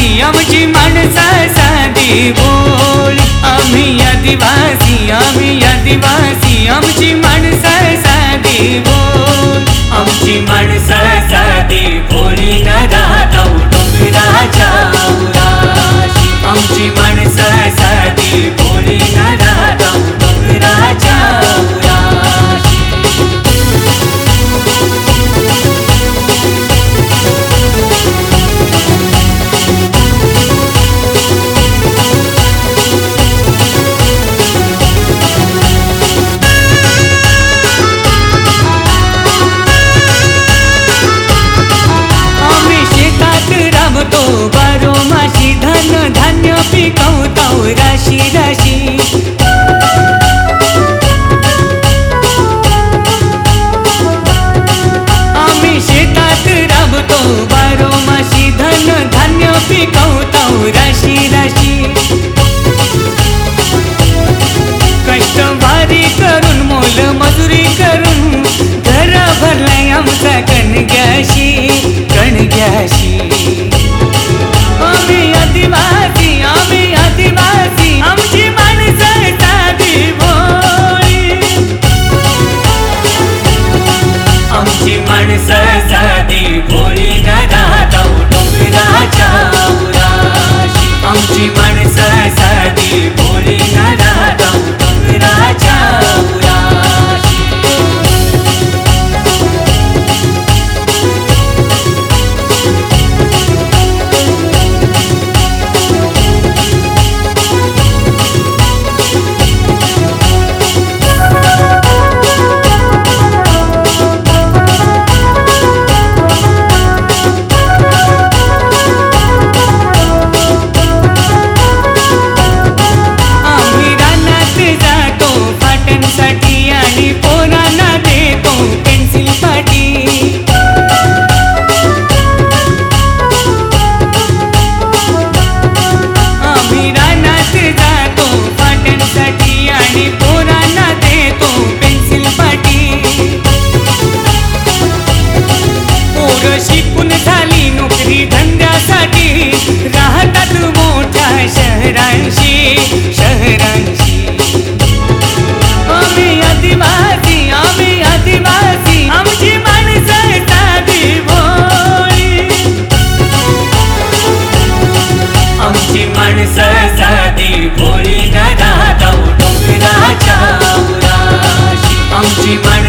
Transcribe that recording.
आदिवासी आमची माणसं साधी भोळी, आम्ही आदिवासी आमची माणसं साधी भोळी, आमची माणसं साधी भोळी न राहता डोंगराच्या उराशी, आमची माणसं साधी भोळी न राहता डोंगराच्या उराशी. बारोमाशी धन धान्य पिकवतो राशी राशी, आम्ही शेतात राबतो बारोमाशी धन धान्य पिकवतो राशी राशी. कष्ट भारी करून मोल मजुरी करून घर भरलाय आमचा कणग्याशी कणग्याशी. आम्ही आदिवासी आमची माणसं साधी भोळी, आमची माणसं साधी भोळी न राहता डोंगराच्या उराशी, आमची माणसं साधी भोळी न राहता डोंगराच्या उराशी. आणि पोरांना देतो पेन्सिल पाटी, आम्ही रानात जातो फाट्यांसाठी आणि पोरांना देतो पेन्सिल पाटी. पोरं शिकून झाली नोकरी धंद्यासाठी राहतात मोठ्या शहरांशी शहरांशी. आम्ही आदिवासी आमची माणसं साधी भोळी, आमची माणसं साधी भोळी न राहता डोंगराच्या उराशी, आमची